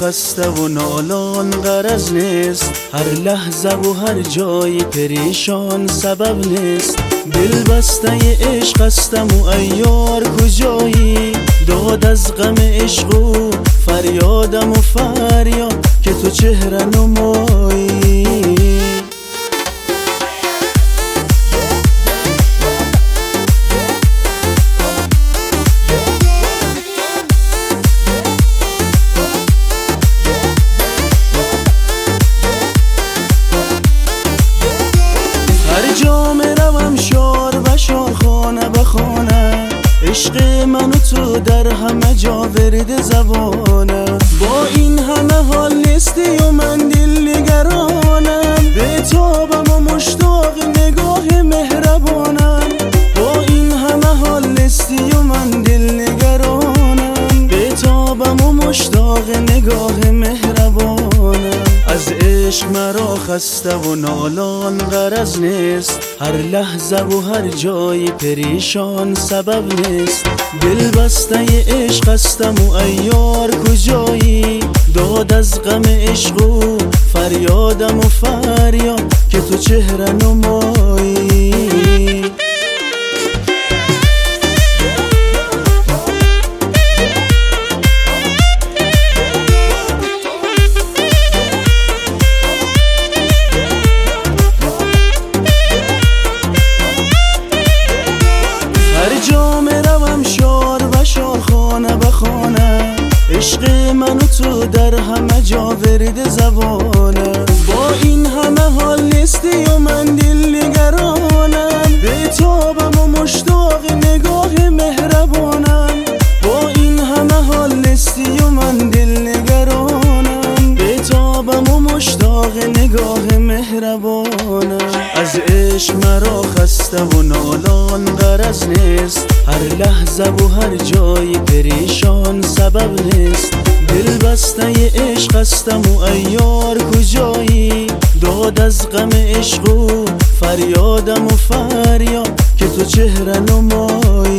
خسته و نالان غرض نیست، هر لحظه و هر جای پریشان سبب نیست. دل بسته عشق هستم و ایار کجایی، داد از غم عشق و فریادم و فریاد که تو چهره نمایی. عشق من و تو در همه جا ورد زبانه، با این همه حال نیستی و من دل نگرانم. به تابم و مشتاق نگاه مهربانم، با این همه حال نیستی و من دل نگرانم. به تابم و مشتاق نگاه مهربانم. از عشق مرا خسته و نالان غرض نیست، هر لحظه و هر جای پریشان سبب نیست. دل بسته عشق هستم و ایار کجایی، داد از غم عشق و فریادم و فریاد که تو چهره نمایی. عشق من و تو در همه جا ورد زبانه، با این همه حال نیستی و من دل نگرانم. به تابم و مشتاق نگاه مهربانم، با این همه حال نیستی و من دل نگرانم. به تابم و مشتاق نگاه مهربانم. از عشق مرا خسته و نالان غرض نیست، هر لحظه و هر جای پریشان سبب نیست. دل بسته عشق هستم و ایار کجایی، داد از غم عشق و فریادم و فریاد که تو چهره نمایی.